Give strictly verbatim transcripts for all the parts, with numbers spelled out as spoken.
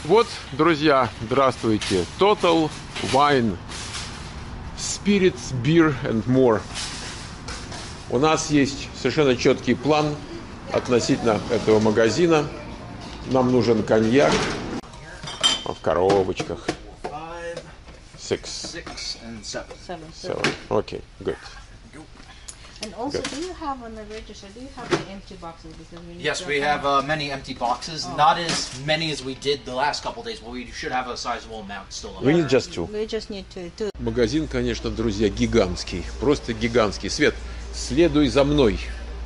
Вот, друзья, здравствуйте. Total Wine, Spirits, Beer and More. У нас есть совершенно четкий план относительно этого магазина. Нам нужен коньяк в коробочках. Six. Six and seven. Seven. Seven. Okay, good. And also, Good. do you have on the register, do you have the empty boxes? Because we need Yes, to we have uh, many empty boxes. Oh. Not as many as we did the last couple days, but we should have a sizable amount still. We Left. need just two. We just need to, to Магазин, конечно, друзья, гигантский. Просто гигантский. Свет, следуй за мной.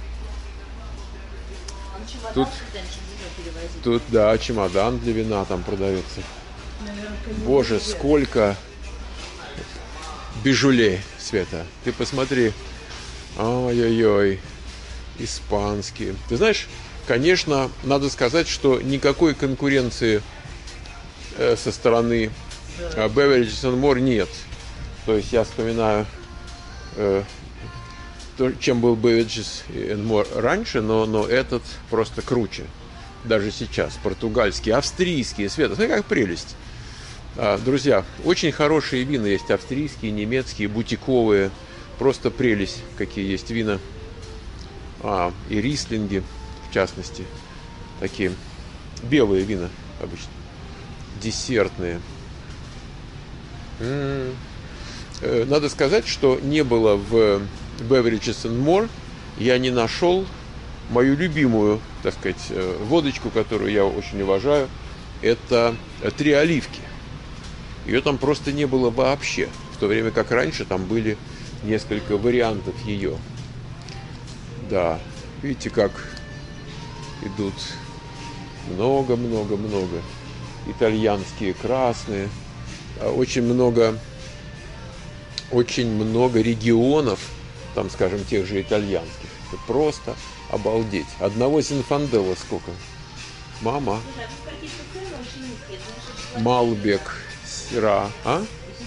Тут, тут, да, чемодан для вина там продается. Боже, сколько бижулей, Света. Ты посмотри. Ой-ой-ой. Испанские. Ты знаешь, конечно, надо сказать, что никакой конкуренции э, со стороны э, Beverages and More нет. То есть я вспоминаю, э, то, чем был Beverages and More раньше, но, но этот просто круче. Даже сейчас. Португальские, австрийские. Света, смотри, как прелесть. А, друзья, очень хорошие вина есть. Австрийские, немецкие, бутиковые. Просто прелесть, какие есть вина. А, и рислинги, в частности. Такие белые вина обычно. Десертные. М-м-м. Э, надо сказать, что не было в Beverages and More. Я не нашел мою любимую, так сказать, водочку, которую я очень уважаю. Это три оливки. Ее там просто не было вообще. В то время как раньше там были несколько вариантов ее. Да, видите, как идут много-много-много. Итальянские, красные. Очень много, очень много регионов, там, скажем, тех же итальянских. Это просто обалдеть. Одного Зинфанделла сколько? Мама. Малбек, Сира. А?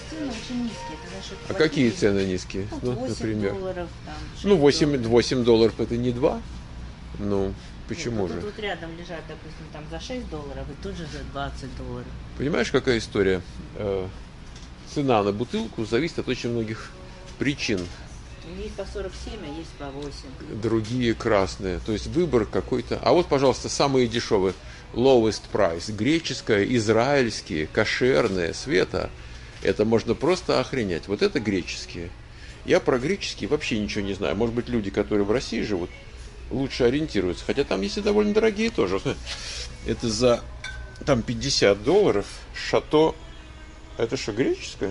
А какие цены низкие? Ну, Ну, например. Долларов, там, Ну, восемь, долларов. восемь долларов это не два? Ну, почему Нет, же? Тут, тут рядом лежат, допустим, там за шесть долларов, и тут же за двадцать долларов. Понимаешь, какая история? Э, цена на бутылку зависит от очень многих причин. Есть по сорок семь, а есть по восемь. Другие красные. То есть выбор какой-то. А вот, пожалуйста, самые дешевые. Lowest price. Греческое, израильские, кошерные, Света. Это можно просто охренеть. Вот это греческие. Я про греческие вообще ничего не знаю. Может быть, люди, которые в России живут, лучше ориентируются. Хотя там есть и довольно дорогие тоже. Это за там пятьдесят долларов. Шато. Это что, греческое?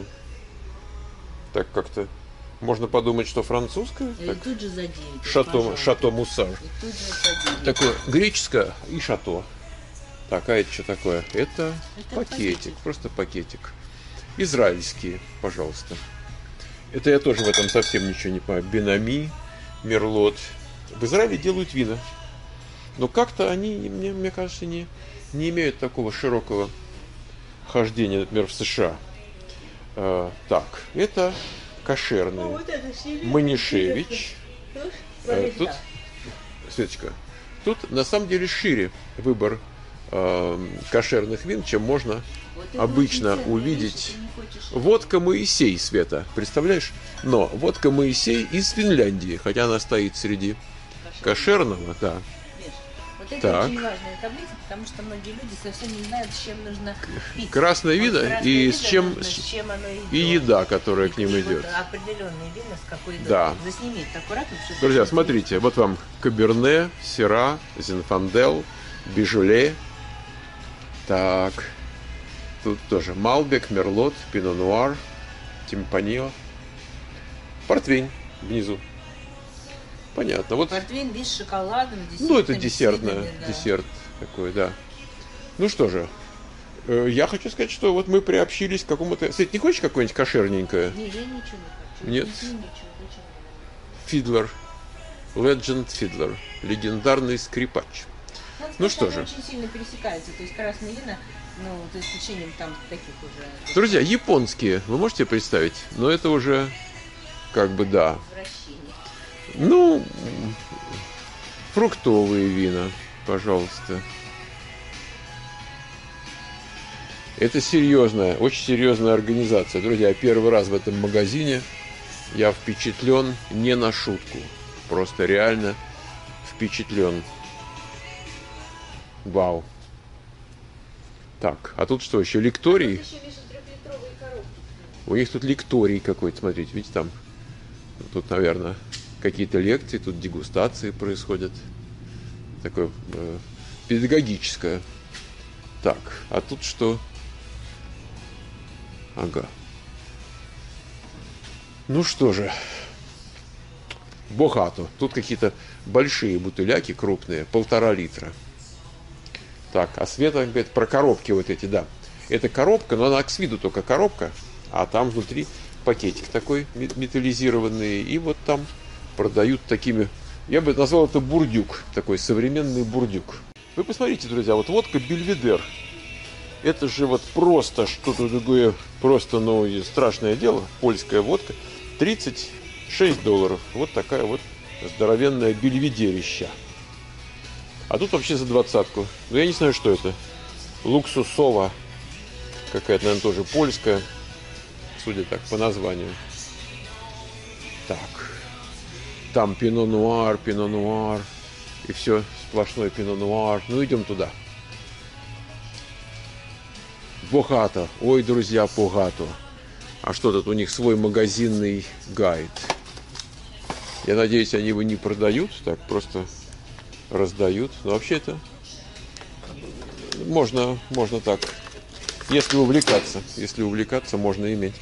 Так как-то можно подумать, что французское. И Так. тут же за девять. Шато, шато Муссар. И тут же за девять. Такое греческое и шато. Так, а это что такое? Это, Это пакетик, пакетик. просто пакетик. Израильские, пожалуйста. Это я тоже в этом совсем ничего не понимаю. Бенами, Мерлот. В Израиле делают вина. Но как-то они, мне, мне кажется, не, не имеют такого широкого хождения, например, в США. А, так, это кошерные. Вот это сильно Манишевич. интересно. Э, Тут, Светочка, тут на самом деле шире выбор э, кошерных вин, чем можно Вот это обычно очень ценно, увидеть. видишь, ты не хочешь- Водка Моисей, Света, представляешь? Но водка Моисей из Финляндии, хотя она стоит среди кошерного, да. Видишь, Вот это Так. очень важная таблица, потому что многие люди совсем не знают, с чем нужно пить. Красное Вот вино красное и вино с чем, нужно, с чем оно идет. и еда, которая И- к ним и идет. Вот определенные вина, с какой идут. Да. Засними это аккуратно. потому что Друзья, это смотрите, вот вам Каберне, Сира, Зинфандел, Бижуле. Так, тут тоже Малбек, Мерлот, Пино Нуар, Тимпаньо. Портвейн внизу. Понятно. Вот, Портвейн без шоколада. ну, это десертное, десерт такой, да. Ну что же, э, я хочу сказать, что вот мы приобщились к какому-то... Свет, не хочешь какое-нибудь кошерненькое? Не, я ничего не хочу. Нет? Ничего, ничего, зачем? Фидлер. Legend Fiddler. Легендарный скрипач. Надо Ну сказать, что они же. очень сильно пересекаются. То есть красные вина, ну, за исключением там таких уже... Друзья, японские, вы можете представить? Но это уже, как бы, да. Возвращение. Ну, фруктовые вина, пожалуйста. Это серьезная, очень серьезная организация. Друзья, первый раз в этом магазине. Я впечатлен не на шутку. Просто реально впечатлен. Вау. Так, а тут что еще? Лекторий? У них тут лекторий какой-то, смотрите, видите, там. Тут, наверное, какие-то лекции, тут дегустации происходят. Такое э, педагогическое. Так, а тут что? Ага. Ну что же. Богато. Тут какие-то большие бутыляки крупные, полтора литра. Так, а Света говорит про коробки вот эти, да. Это коробка, но она с виду только коробка, а там внутри пакетик такой металлизированный. И вот там продают такими... Я бы назвал это бурдюк, такой современный бурдюк. Вы посмотрите, друзья, вот водка Бельведер. Это же вот просто что-то такое, просто, ну, страшное дело. Польская водка. тридцать шесть долларов. Вот такая вот здоровенная бельведерища. А тут вообще за двадцатку. Ну, я не знаю, что это. Луксусова. Какая-то, наверное, тоже польская. Судя так, по названию. Так. Там пино-нуар, пино-нуар. И все, сплошной пино-нуар. Ну, идем туда. Богато. Ой, друзья, богато. А что тут? У них свой магазинный гайд. Я надеюсь, они его не продают. Так, просто раздают. Но вообще-то можно, можно так. Если увлекаться. Если увлекаться, можно иметь.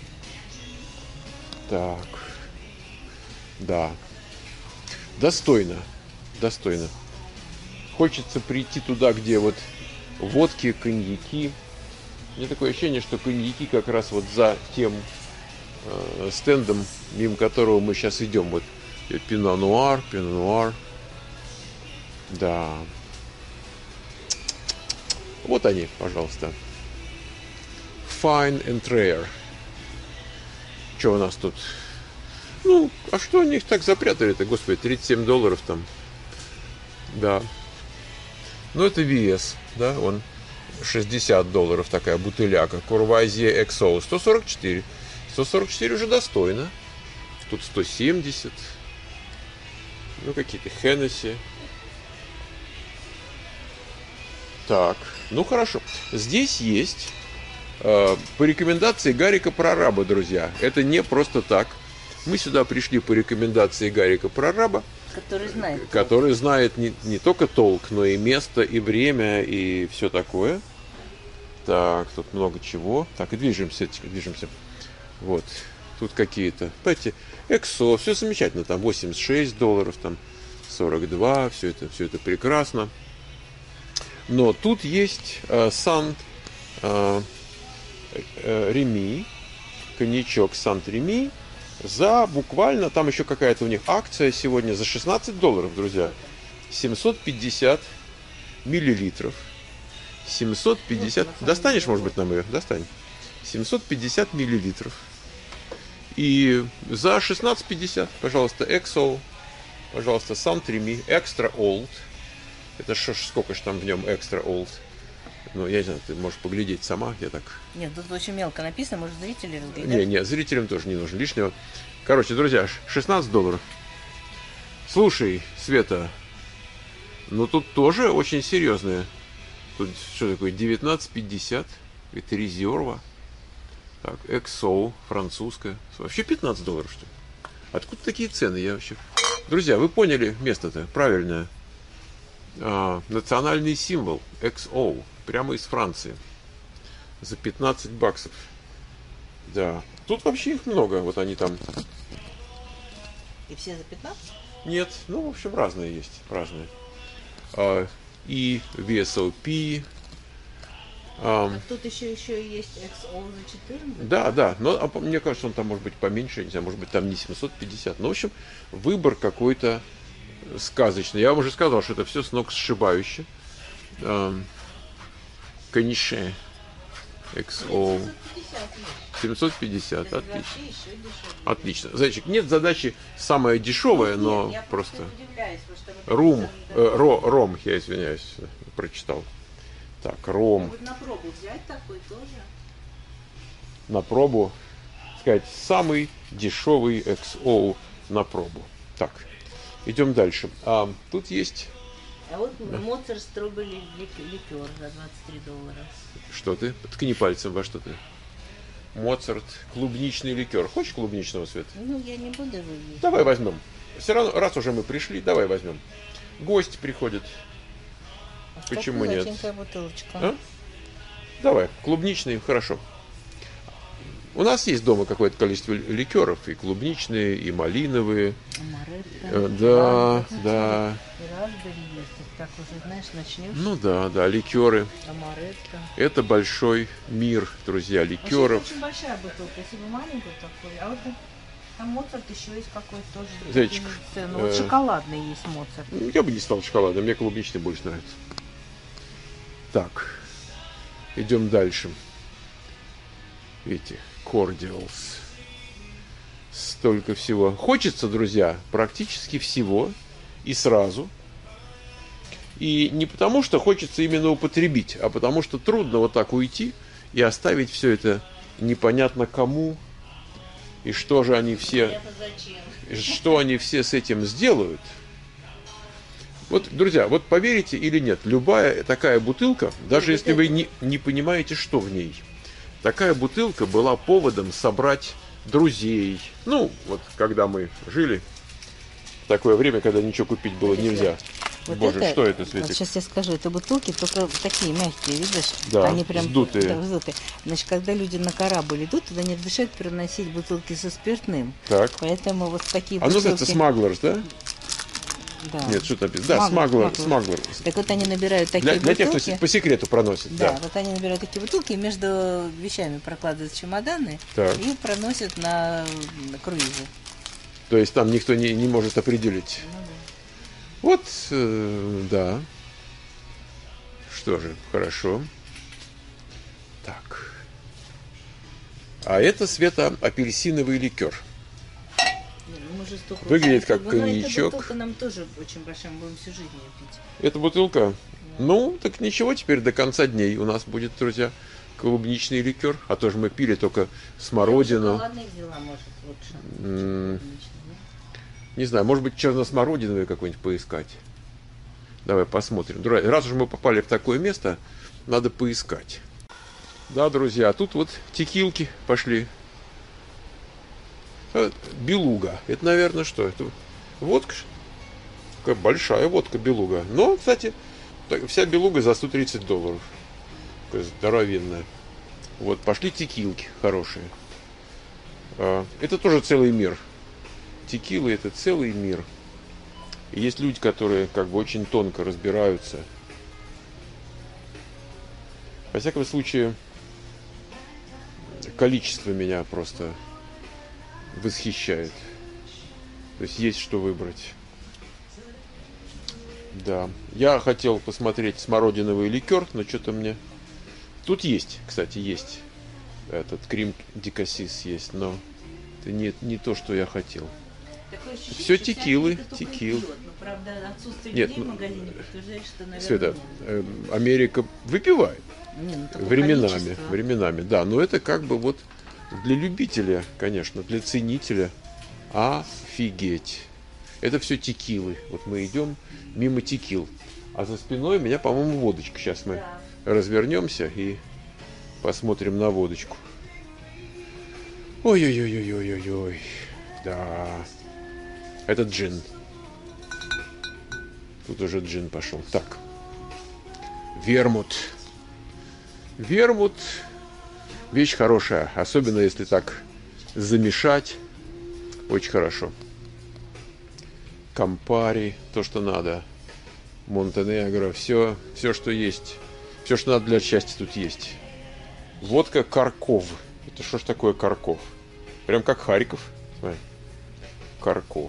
Так. Да. Достойно. Достойно. Хочется прийти туда, где вот водки, коньяки. У меня такое ощущение, что коньяки как раз вот за тем э, стендом, мимо которого мы сейчас идем. Вот пино-нуар, пино-нуар. Да. Вот они, пожалуйста. Fine and rare. Что у нас тут? Ну, а что они их так запрятали-то? Господи, тридцать семь долларов там. Да. Ну, это ви эс, да, он шестьдесят долларов такая бутыляка. Курвазье икс о сто сорок четыре. сто сорок четыре уже достойно. Тут сто семьдесят. Ну, какие-то Хеннесси. Так, ну хорошо. Здесь есть э, по рекомендации Гарика Прораба, друзья. Это не просто так. Мы сюда пришли по рекомендации Гарика Прораба. Который знает. Который знает не, не только толк, но и место, и время, и все такое. Так, тут много чего. Так, и движемся, движемся. Вот, тут какие-то, знаете, икс о, все замечательно. Там восемьдесят шесть долларов, там сорок два, все это, все это прекрасно. Но тут есть э, Сант э, э, Реми, коньячок Сант Реми. За буквально, там еще какая-то у них акция сегодня, за шестнадцать долларов, друзья. семьсот пятьдесят миллилитров. семьсот пятьдесят. Достанешь, может быть, нам ее? Достань. семьсот пятьдесят миллилитров. И за шестнадцать пятьдесят, пожалуйста, икс о. Пожалуйста, Сант Реми, Extra Old. Это шо, сколько же там в нем Extra Old? Ну, я не знаю, ты можешь поглядеть сама, я так... Нет, тут очень мелко написано, может, зрители разглядят. Не, не, зрителям тоже не нужно лишнего. Короче, друзья, шестнадцать долларов. Слушай, Света, ну тут тоже очень серьезные. Тут что такое, девятнадцать пятьдесят. Это резерва. Так, икс о, французская. Вообще пятнадцать долларов, что ли? Откуда такие цены? Я вообще... Друзья, вы поняли место-то правильное. А, национальный символ икс о. Прямо из Франции. За пятнадцать баксов. Да. Тут вообще их много. Вот они там. И все за пятнадцать? Нет. Ну, в общем, разные есть. Разные. А, и ви эс о пи. А, а тут еще, еще есть икс о за четырнадцать? Да, да. Но а, мне кажется, он там может быть поменьше. Не знаю, может быть, там не семьсот пятьдесят. Ну, в общем, выбор какой-то сказочный. Я вам уже сказал, что это все сногсшибающе. А, Канише икс о семьсот пятьдесят, отлично. Отлично. Зайчик, нет задачи самая дешевая, но нет, просто рум, э, ро, ром, я извиняюсь, прочитал. Так, ром. Вот на пробу взять такой тоже. На пробу. Сказать, самый дешевый икс о на пробу. Так, идем дальше. А, тут есть... А вот Моцарт стробили ликер за двадцать три доллара. Что ты? Ткни пальцем во что ты. Моцарт, клубничный ликер. Хочешь клубничного, Свет? Ну, я не буду его есть. Давай возьмем. Все равно, раз уже мы пришли, давай возьмем. Гость приходит. А Почему нет? Бутылочка. А? Давай, клубничный, хорошо. У нас есть дома какое-то количество ликеров, и клубничные, и малиновые. Амаретто, Э, да, рамбо, да. И распбери есть. Их так уже, знаешь, начнешь. Ну да, да, ликеры. Амаретто. Это большой мир, друзья, Вообще, ликеров. это очень большая бутылка, если бы маленькую такую. А вот там Моцарт еще есть какой-то тоже. Зайчик, Ну, вот э, шоколадный есть Моцарт. Ну, я бы не стал шоколадом, мне клубничный больше нравится. Так, идем дальше. Видите, cordials. Столько всего. Хочется, друзья, практически всего и сразу. И не потому, что хочется именно употребить, а потому, что трудно вот так уйти и оставить все это непонятно кому. И что же они все, что они все с этим сделают. Вот, друзья, вот поверите или нет, любая такая бутылка, даже если вы не, не понимаете, что в ней, такая бутылка была поводом собрать друзей. Ну, вот когда мы жили, в такое время, когда ничего купить было нельзя. Вот Боже, это, что это, Светик? Вот сейчас я скажу, это бутылки только такие мягкие, видишь? Да, они прям вздутые. Да, вздутые. Значит, когда люди на корабль идут, туда не разрешают переносить бутылки со спиртным. Так. Поэтому вот такие А ну, бутылки... это смаглерс, да? Да. Нет, что там написано? Да, смаглер, смаглер. Так вот они набирают такие Для, для бутылки. тех, кто по секрету проносит, Да, да. вот они набирают такие бутылки, между вещами прокладывают чемоданы Так. и проносят на, на круизе. То есть там никто не, не может определить. Ну, да. Вот, э, да. Что же, хорошо. Так. А это, Света, апельсиновый ликер. Не, ну мы же столько Выглядит уже- как Ну, эта коньячок. бутылка нам тоже очень большая, мы будем всю жизнь ее пить. Эта бутылка? Ну, так ничего, теперь до конца дней у нас будет, друзья, клубничный ликер. А то же мы пили только смородину. Шоколадный взяла, может, лучше. М, Клубничный, да? Не знаю, может быть, черносмородиновый какой-нибудь поискать. Давай посмотрим. Друзья, раз уж мы попали в такое место, надо поискать. Да, друзья, а тут вот текилки пошли. А, белуга. Это, наверное, что? Это водка? Какая большая водка белуга. Но, кстати, так, вся белуга за сто тридцать долларов. Такая здоровенная. Вот, пошли текилки хорошие. А, это тоже целый мир. Текила — это целый мир. И есть люди, которые как бы очень тонко разбираются. Во всяком случае, количество меня просто восхищает. То есть есть что выбрать. Да. Я хотел посмотреть смородиновый ликер, но что-то мне... Тут есть, кстати, есть. Этот крем дикасис есть, но это не, не то, что я хотел. Такое ощущение, Все что вся текилы, Америка только текил. пьет. Но, правда, отсутствие Нет, людей ну, в магазине подтверждает, что, наверное, Света, нет. э, Америка выпивает. Не, ну, такое Временами, количество. временами, да. Но это как бы вот для любителя, конечно, для ценителя. Офигеть. Это все текилы. Вот мы идем мимо текил. А за спиной у меня, по-моему, водочка. Сейчас мы Да. развернемся и посмотрим на водочку. Ой-ой-ой-ой-ой-ой-ой. Да. Это джин. Тут уже джин пошел. Так. Вермут. Вермут. Вещь хорошая. Особенно если так замешать. Очень хорошо. Кампари. То, что надо. Монтенегро. Все, все, что есть. Все, что надо для счастья, тут есть. Водка Карков. Это что ж такое Карков? Прям как Харьков. Смотри. Карков.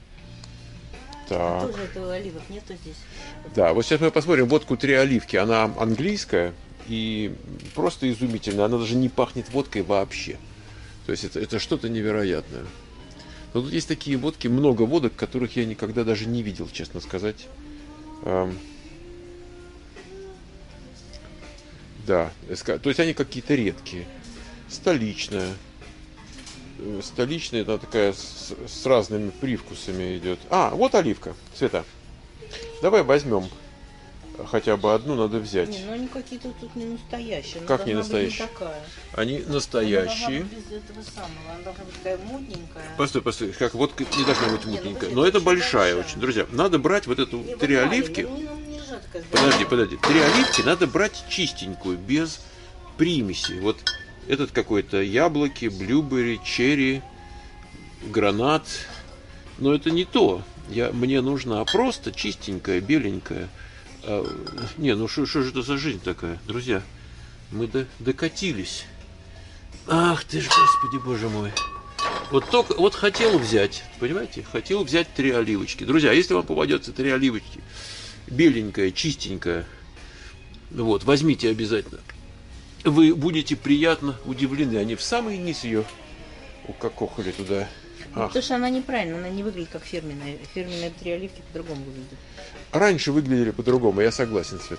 Так. Тоже этого оливок нету здесь. Да, вот сейчас мы посмотрим водку «Три оливки». Она английская и просто изумительная. Она даже не пахнет водкой вообще. То есть это, это что-то невероятное. Но тут есть такие водки, много водок, которых я никогда даже не видел, честно сказать. Эм. Да, СК то есть они какие-то редкие. Столичная. Э, Столичная, это такая с, с разными привкусами идет. А, вот оливка. Света, давай возьмем хотя бы одну, надо взять. Не, ну они какие-то тут не настоящие. Она Как не должна быть настоящие? Не такая. Они Она должна настоящие. быть без этого самого. Она должна быть такая мутненькая. Постой, постой, как водка не должна быть Не, ну мутненькая. подожди, Но это это большая большая. очень. Друзья, надо брать вот эту Не, вот три маленькая, оливки. ну, не, ну, не лежат такая Подожди, здоровая. подожди. Три оливки надо брать чистенькую, без примеси. Вот этот какой-то яблоки, блюбери, черри, гранат. Но это не то. Я, мне нужна просто чистенькая, беленькая. А, не, ну что же это за жизнь такая, друзья? Мы до, докатились. Ах ты ж, Господи, Боже мой. Вот только, вот хотел взять, понимаете? Хотел взять три оливочки. Друзья, если вам попадется три оливочки, беленькая, чистенькая, вот, возьмите обязательно. Вы будете приятно удивлены. Они в самый низ ее укокохали туда. Ну, Ах. потому что она неправильно, она не выглядит как фирменная. Фирменные три оливки по-другому выглядят. Раньше выглядели по-другому, я согласен, Свет.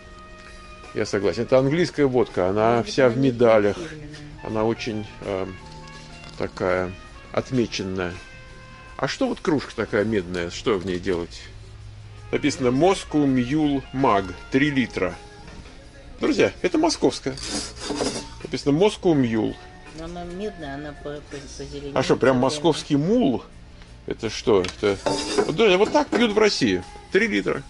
Я согласен. Это английская водка, она Ну, вся она в не медалях. фирменная. Она очень э, такая отмеченная. А что вот кружка такая медная? Что в ней делать? Написано Moscow Mule Mag три литра. Друзья, это московская. Написано Moscow Mule. Но она медная, она по, по, позеленеет. А что, прям зеленая. московский мул? Это что? Это... Вот, друзья, вот так пьют в России. Три литра.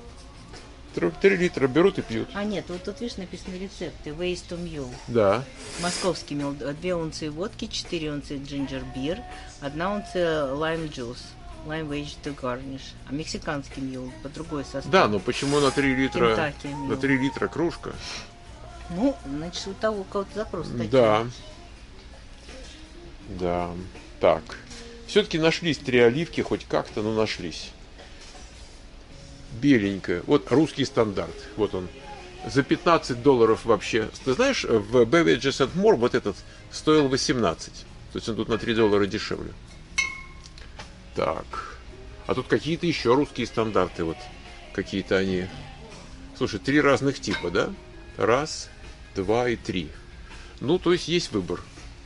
Три литра берут и пьют. А нет, вот тут, видишь, написаны рецепты. Ways to mule. Да. Московский мел. Две унции водки, четыре унции джинджер бир, одна унция lime juice. Lime wedge to garnish. А мексиканский мел по другой состав. Да, но почему на три литра? Кентаки мил. На три литра кружка? Ну, значит, у того, у кого-то запросы такие. Да. Да. Так. Все-таки нашлись три оливки, хоть как-то, но нашлись. Беленькая. Вот русский стандарт. Вот он. За пятнадцать долларов вообще. Ты знаешь, в Beverages and More вот этот стоил восемнадцать. То есть он тут на три доллара дешевле. Так. А тут какие-то еще русские стандарты. Вот какие-то они. Слушай, три разных типа, да? Раз, два и три. Ну, то есть есть выбор.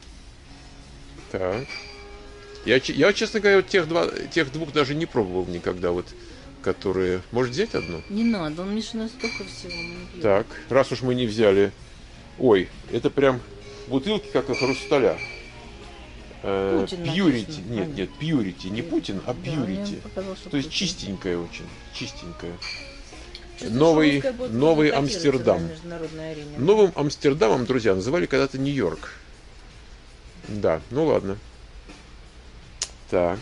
Так. Я, я честно говоря, вот тех, два, тех двух даже не пробовал никогда. Вот, которые... Может взять одну? Не надо, он Миша столько всего мы не пьем. Так, раз уж мы не взяли... Ой, это прям бутылки, как и хрусталя. Э, Путин Пьюрити. написано. Нет, нет, Пьюрити. Не Путин, а Да, Пьюрити. мне показалось, что То есть Путин. чистенькая очень. Чистенькая. Чувствую, Новый, что русская водка новый не котируется Амстердам. на международной арене. Новым Амстердамом, друзья, называли когда-то Нью-Йорк. Да, ну ладно. Так.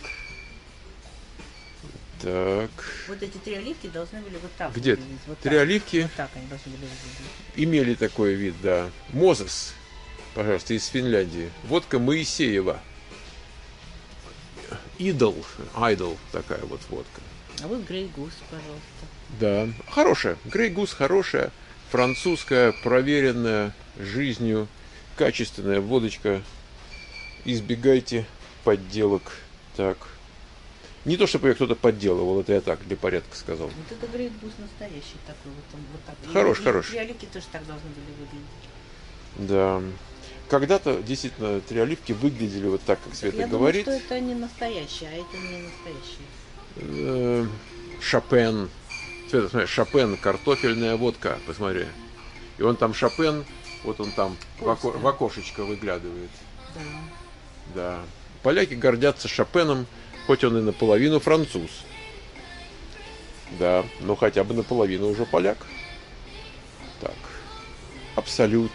Так. Вот эти три оливки должны были вот так Где? выглядеть. Вот Три так. оливки Вот так они должны были выглядеть. имели такой вид, да. Мозес, пожалуйста, из Финляндии. Водка Моисеева. Идол, айдол, такая вот водка. А вот Грей Гус, пожалуйста. Да, хорошая. Грей Гус хорошая, французская, проверенная жизнью, качественная водочка. Избегайте подделок. Так. Не то, чтобы ее кто-то подделывал, это я так, для порядка сказал. Вот это Грей Гус настоящий такой. Вот он вот так. И- Хорош, и хорош. Три оливки тоже так должны были выглядеть. Да. Когда-то действительно три оливки выглядели вот так, как Света Я говорит. думаю, что это не настоящие, а это не настоящие. Э, Шопен. Света, смотри, Шопен, картофельная водка, посмотри. И он там Шопен, вот он там в, око- Польская. в окошечко выглядывает. Да. Да. Поляки гордятся Шопеном, хоть он и наполовину француз. Да, но хотя бы наполовину уже поляк. Так. Абсолют.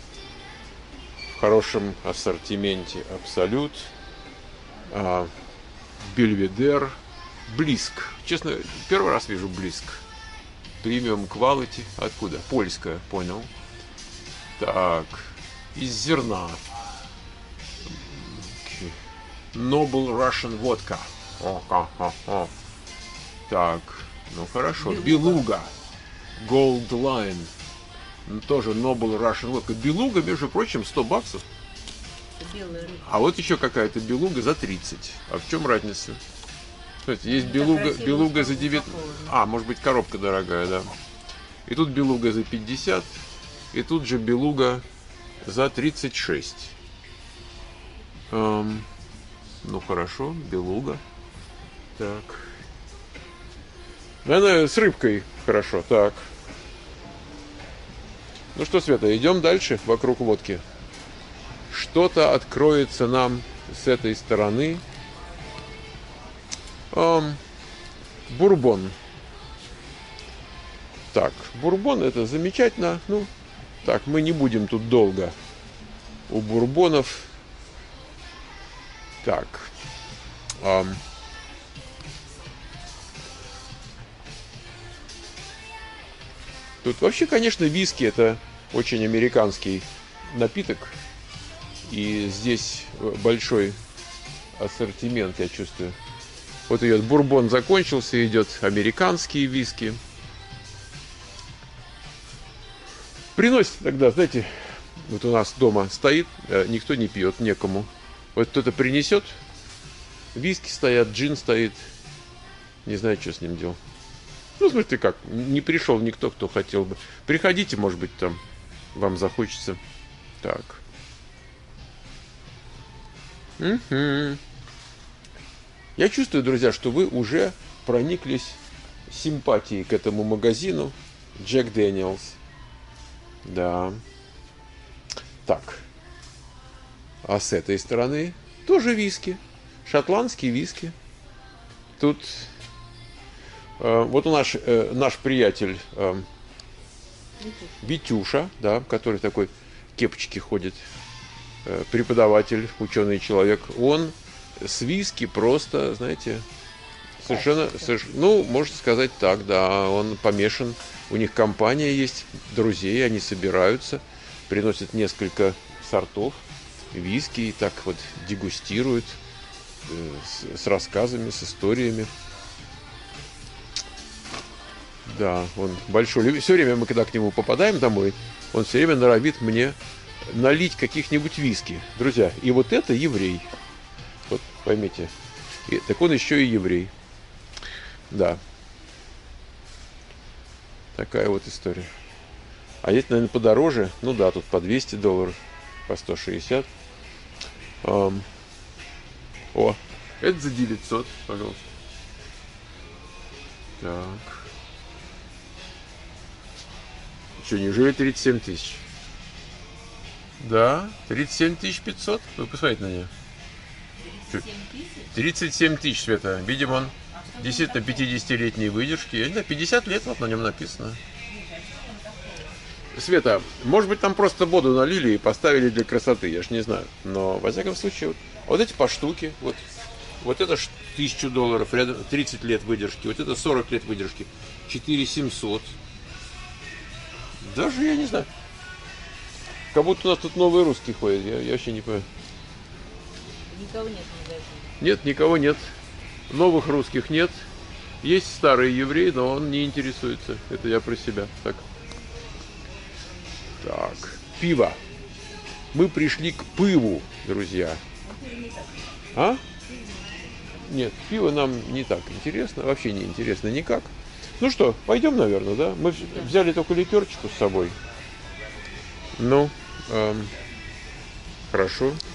В хорошем ассортименте Абсолют. А, Бельведер. Блиск. Честно, первый раз вижу Блиск. Премиум Quality. Откуда? Польская, понял. Так. Из зерна. Noble Russian Vodka. О, о, о, о. Так, ну хорошо. Белуга. Gold Line. Ну, тоже Noble Russian Vodka. Белуга, между прочим, сто баксов. Это белая рыба. А вот еще какая-то белуга за тридцать. А в чем разница? Смотрите, есть Ну, белуга, так красиво белуга за упаковано. девятнадцать. А, может быть, коробка дорогая, да. И тут белуга за пятьдесят. И тут же белуга за тридцать шесть. Эм, ну хорошо, белуга. Так. Наверное, с рыбкой хорошо. Так. Ну что, Света, идем дальше вокруг водки. Что-то откроется нам с этой стороны. Эм, бурбон. Так, бурбон это замечательно. Ну, так, мы не будем тут долго. У бурбонов. Так. Эм, Тут вообще, конечно, виски это очень американский напиток. И здесь большой ассортимент, я чувствую. Вот идет бурбон закончился, идет американские виски. Приносит тогда, знаете, вот у нас дома стоит, никто не пьет, некому. Вот кто-то принесет, виски стоят, джин стоит. Не знаю, что с ним делать. Ну, смотрите, как, не пришел никто, кто хотел бы. Приходите, может быть, там вам захочется. Так. Угу. Я чувствую, друзья, что вы уже прониклись симпатией к этому магазину Джек Дэниелс. Да. Так. А с этой стороны тоже виски. Шотландские виски. Тут э, вот у нас э, наш приятель э, Витюша, да, который такой в кепочке ходит, э, преподаватель, ученый человек. Он с виски просто, знаете, совершенно, совершенно, ну, можно сказать так, да, он помешан. У них компания есть, друзей, они собираются, приносят несколько сортов виски и так вот дегустируют э, с, с рассказами, с историями. Да, он большой любитель. Все время мы, когда к нему попадаем домой, он все время норовит мне налить каких-нибудь виски. Друзья, и вот это еврей. Вот поймите. И, так он еще и еврей. Да. Такая вот история. А есть, наверное, подороже. Ну да, тут по двести долларов, по сто шестьдесят. Эм. О, это за девятьсот, пожалуйста. Так. Что, неужели тридцать семь тысяч? Да, тридцать семь тысяч пятьсот. Вы посмотрите на нее. тридцать семь тысяч, Света. Видимо, он действительно пятидесятилетней выдержки. Да, пятьдесят лет вот на нем написано. Света, может быть, там просто воду налили и поставили для красоты, я ж не знаю. Но, во всяком случае, вот, вот эти по штуке, вот, вот это ж тысячу долларов, рядом тридцать лет выдержки, вот это сорок лет выдержки, четыре тысячи семьсот. Даже я не знаю. Как будто у нас тут новые русские ходят, я, я вообще не понимаю. Никого нет в магазине. Нет, никого нет. Новых русских нет. Есть старый еврей, но он не интересуется. Это я про себя. Так. Так. Пиво. Мы пришли к пиву, друзья. А? Нет, пиво нам не так интересно. Вообще не интересно никак. Ну что, пойдем, наверное, да? Мы взяли только ликерчику с собой. Ну, эм, хорошо.